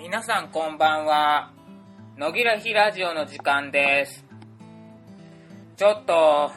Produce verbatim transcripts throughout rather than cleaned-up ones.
皆さんこんばんは。野木らひラジオの時間です。ちょっと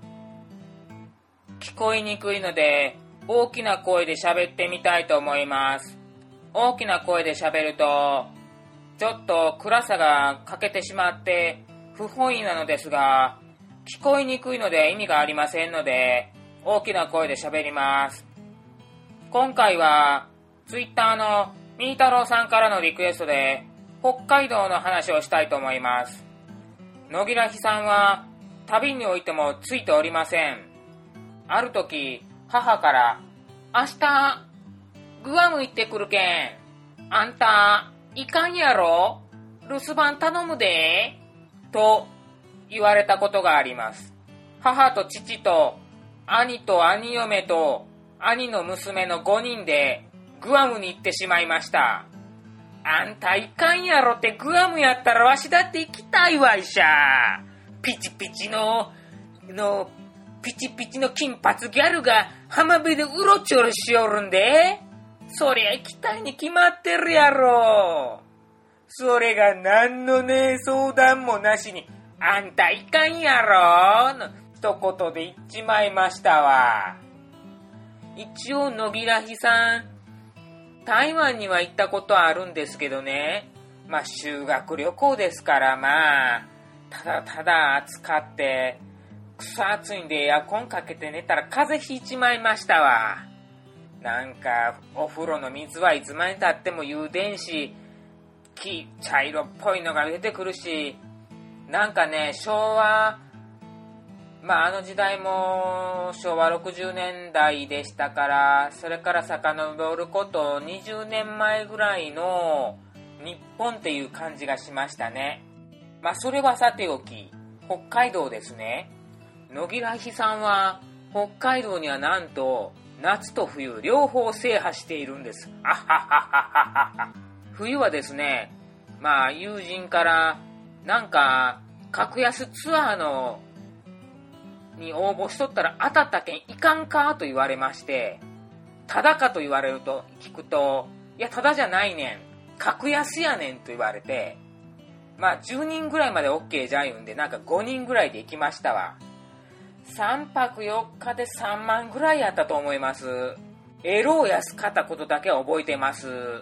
聞こえにくいので大きな声で喋ってみたいと思います。大きな声で喋るとちょっと暗さが欠けてしまって不本意なのですが、聞こえにくいので意味がありませんので大きな声で喋ります。今回はツイッターのみーたろうさんからのリクエストで北海道の話をしたいと思います。野木らひさんは旅においてもついておりません。ある時母から明日グアム行ってくるけん、あんたいかんやろ、留守番頼むでと言われたことがあります。母と父と兄と兄嫁と兄の娘のごにんでグアムに行ってしまいました。あんたいかんやろって、グアムやったらわしだって行きたいわいしゃ。ピチピチののピチピチの金髪ギャルが浜辺でうろちょろしおるんで、そりゃ行きたいに決まってるやろ。それがなんのね相談もなしに、あんたいかんやろの一言で言っちまいましたわ。一応野木らひさん台湾には行ったことあるんですけどね、まあ修学旅行ですから、まあただただ暑かってくそ暑いんでエアコンかけて寝たら風邪ひいちまいましたわ。なんかお風呂の水はいつまでたっても湯電し、黄茶色っぽいのが出てくるし、なんかね昭和、まああの時代もしょうわろくじゅうねんだいでしたから、それから遡ることにじゅうねんまえぐらいの日本っていう感じがしましたね。まあそれはさておき、北海道ですね。野木らひさんは北海道にはなんと夏と冬両方制覇しているんです。あはははは。冬はですね、まあ友人からなんか格安ツアーのに応募しとったら当たったけんいかんかと言われまして、ただかと言われると聞くと、いやただじゃないねん、格安やねんと言われて、まあじゅうにんぐらいまで OK じゃ言うんで、なんかごにんぐらいで行きましたわ。さんぱくよっかでさんまんぐらいやったと思います。エロを安かったことだけは覚えてます。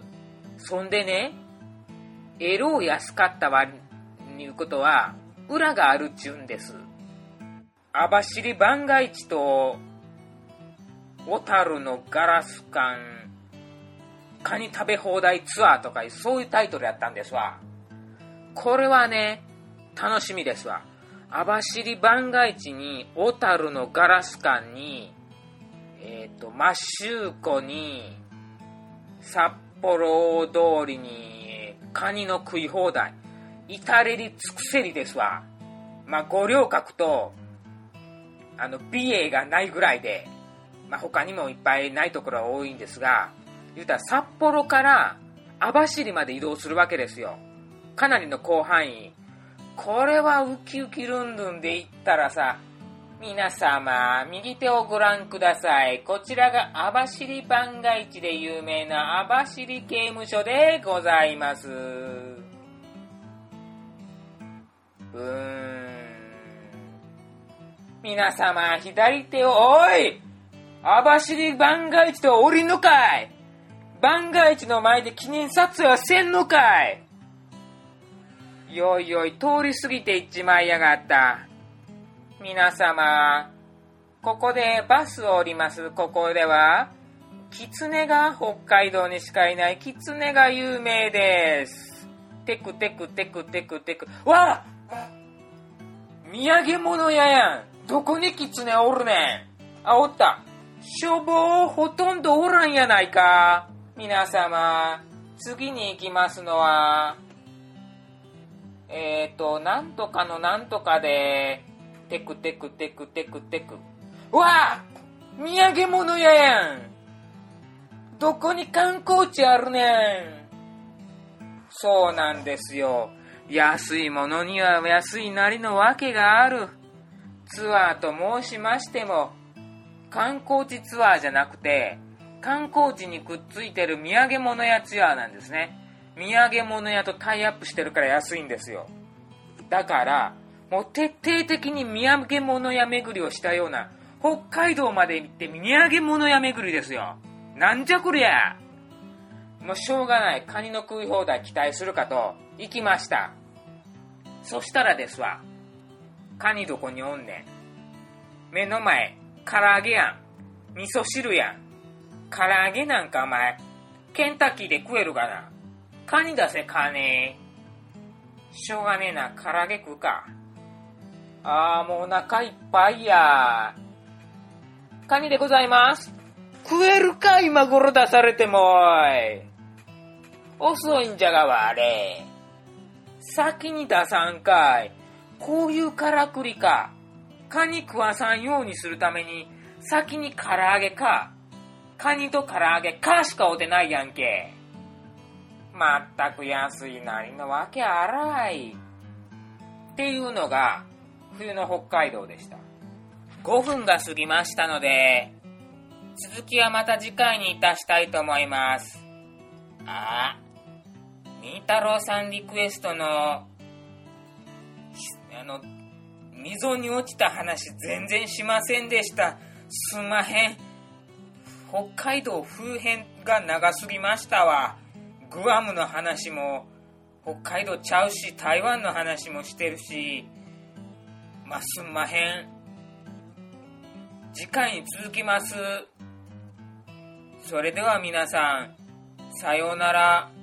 そんでね、エロを安かった割にいうことは裏があるっちゅうんです。網走番外地と小樽のガラス館カニ食べ放題ツアーとか、そういうタイトルやったんですわ。これはね楽しみですわ。網走番外地に小樽のガラス館に、えっと摩周湖に札幌大通りにカニの食い放題、至れり尽くせりですわ。まあ五稜郭とあの美瑛がないぐらいで、まあ、他にもいっぱいないところは多いんですが、言うたら札幌から網走まで移動するわけですよ。かなりの広範囲。これはウキウキルンルンで行ったらさ、皆様右手をご覧ください。こちらが網走番外地で有名な網走刑務所でございます。うーん、皆様左手を、おい網走番外地と降りんのかい、番外地の前で記念撮影はせんのかい、よいよい通り過ぎていっちまいやがった。皆様ここでバスを降ります。ここではキツネが北海道にしかいないキツネが有名です。テクテクテクテクテク、わあ土産物屋やん。どこにキツネおるねん。あ、おった。しょぼー、ほとんどおらんやないか。皆様次に行きますのはえーとなんとかのなんとかで、テクテクテクテクテク、うわあ土産物屋やん。どこに観光地あるねん。そうなんですよ。安いものには安いなりのわけがある。ツアーと申しましても観光地ツアーじゃなくて、観光地にくっついてる土産物屋ツアーなんですね。 土産物屋とタイアップしてるから安いんですよ。だからもう徹底的に土産物屋巡りをしたような、北海道まで行って土産物屋巡りですよ。なんじゃこりゃ。もうしょうがない、カニの食い放題期待するかと行きました。そしたらですわ、カニどこにおんねん。目の前唐揚げやん、味噌汁やん。唐揚げなんかお前ケンタッキーで食えるかな。カニ出せカニ。しょうがねえな、唐揚げ食うか。あーもうお腹いっぱいや。カニでございます。食えるか今頃出されてもい。遅いんじゃがわれ。先に出さんかい。こういうからくりか。カニ食わさんようにするために先に唐揚げか。カニと唐揚げかしかおてないやんけ。まったく安いなりのわけあらい。っていうのが冬の北海道でした。ごふんが過ぎましたので、続きはまた次回にいたしたいと思います。あ、みーたろうさんリクエストのあの溝に落ちた話全然しませんでした。すんまへん。北海道風編が長すぎましたわ。グアムの話も北海道ちゃうし、台湾の話もしてるし、まあ、すんまへん。次回に続きます。それでは皆さん、さようなら。